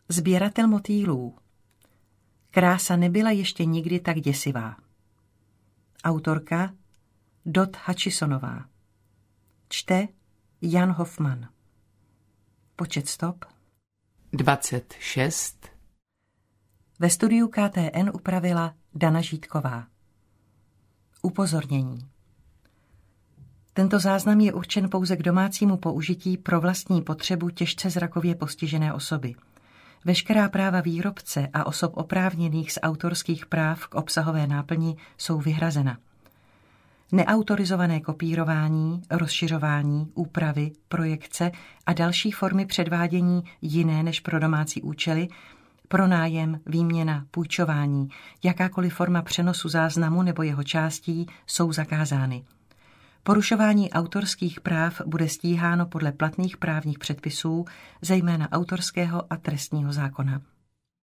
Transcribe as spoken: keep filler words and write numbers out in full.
Sběratel motýlů. Krása nebyla ještě nikdy tak děsivá. Autorka Dot Hutchisonová. Čte Jan Hoffman. Počet stop dvacet šest. Ve studiu K T N upravila Dana Žítková. Upozornění. Tento záznam je určen pouze k domácímu použití pro vlastní potřebu těžce zrakově postižené osoby. Veškerá práva výrobce a osob oprávněných z autorských práv k obsahové náplni jsou vyhrazena. Neautorizované kopírování, rozšiřování, úpravy, projekce a další formy předvádění jiné než pro domácí účely, pronájem, výměna, půjčování, jakákoliv forma přenosu záznamu nebo jeho částí jsou zakázány. Porušování autorských práv bude stíháno podle platných právních předpisů, zejména autorského a trestního zákona.